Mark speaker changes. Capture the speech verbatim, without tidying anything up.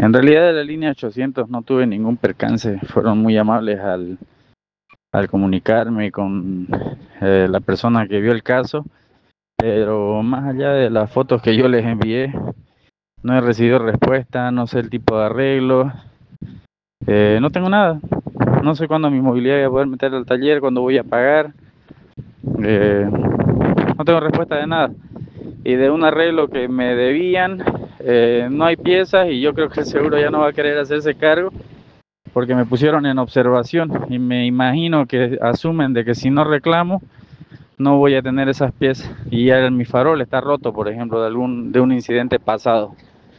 Speaker 1: En realidad de la línea ochocientos no tuve ningún percance, fueron muy amables al, al comunicarme con eh, la persona que vio el caso, pero más allá de las fotos que yo les envié, no he recibido respuesta, no sé el tipo de arreglo, eh, no tengo nada, no sé cuándo mi movilidad voy a poder meter al taller, cuándo voy a pagar, eh, no tengo respuesta de nada. Y de un arreglo que me debían, eh, no hay piezas y yo creo que el seguro ya no va a querer hacerse cargo porque me pusieron en observación y me imagino que asumen de que si no reclamo no voy a tener esas piezas y ya mi farol está roto, por ejemplo, de algún de un incidente pasado.